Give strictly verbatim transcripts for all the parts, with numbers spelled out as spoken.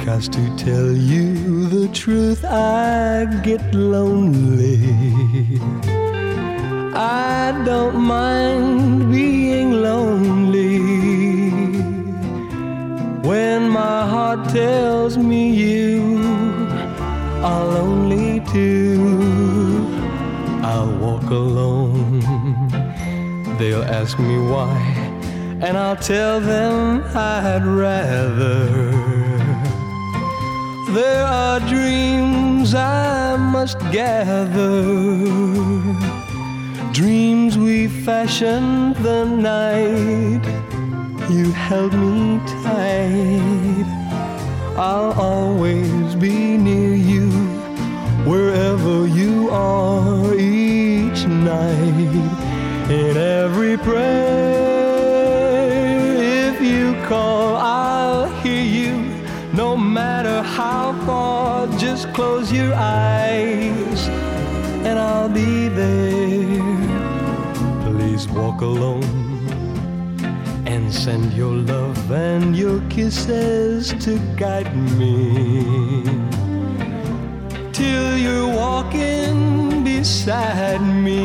'cause to tell you the truth, I get lonely. I don't mind being lonely when my heart tells me you are lonely too. I'll walk alone. They'll ask me why, and I'll tell them I'd rather. There are dreams I must gather, dreams we fashioned the night you held me tight. I'll always be near you, wherever you are each night. In every prayer, if you call, I'll hear you. No matter how far, just close your eyes and I'll be there. Please walk alone and send your love and your kisses to guide me till you're walking beside me.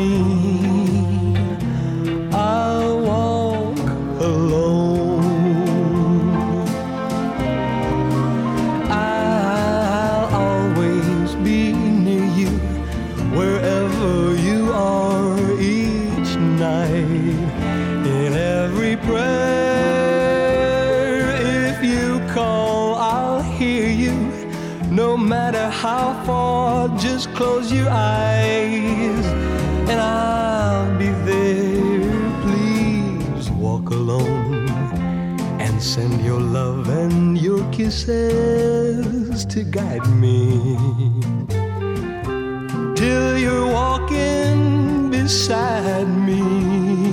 I'll walk alone. I'll always be near you, wherever you are each night. In every prayer, if you call, I'll hear you. No matter how far, just close your eyes and I'll be there. Please walk alone and send your love and your kisses to guide me till you're walking beside me.